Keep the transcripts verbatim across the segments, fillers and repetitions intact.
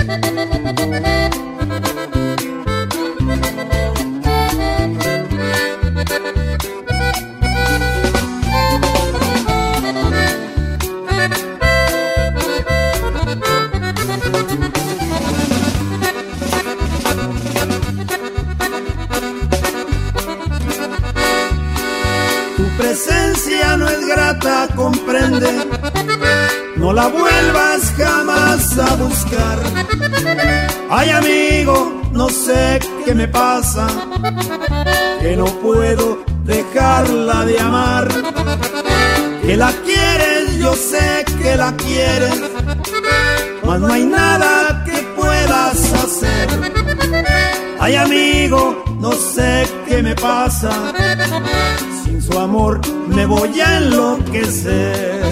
Tu presencia no es grata, comprende, no la vuelvas jamás a buscar. Ay, amigo, no sé qué me pasa, que no puedo dejarla de amar. Que la quieres, yo sé que la quieres, mas no hay nada que puedas hacer. Ay, amigo, no sé qué me pasa, sin su amor me voy a enloquecer.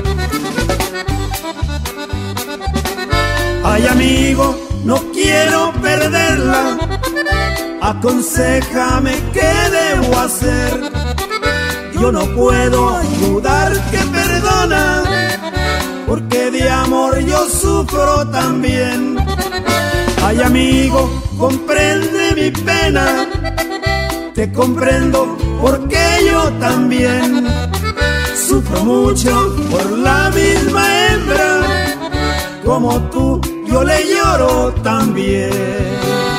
Ay, amigo, no quiero perderla, aconséjame qué debo hacer. Yo no puedo ayudar que perdona, porque de amor yo sufro también. Ay, amigo, comprende mi pena, te comprendo porque yo también sufro mucho por la misma hembra, como tú yo le lloro también.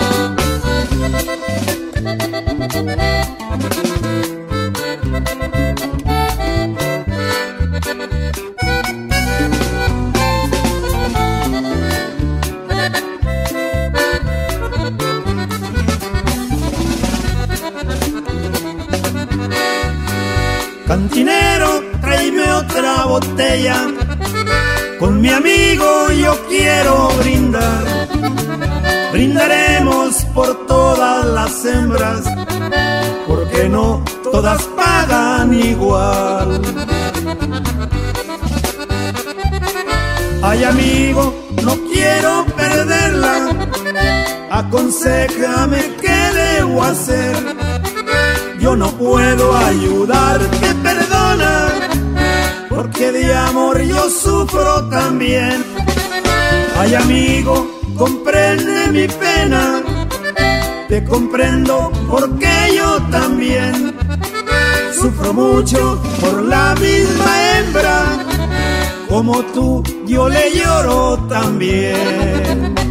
Cantinero, tráeme otra botella, con mi amigo yo quiero brindar. Brindaremos por todas las hembras, porque no todas pagan igual. Ay, amigo, no quiero perderla, aconséjame qué debo hacer. Yo no puedo ayudar que perdona, porque de amor yo sufro también. Ay, amigo, comprende mi pena, te comprendo porque yo también sufro mucho por la misma hembra, como tú yo le lloro también.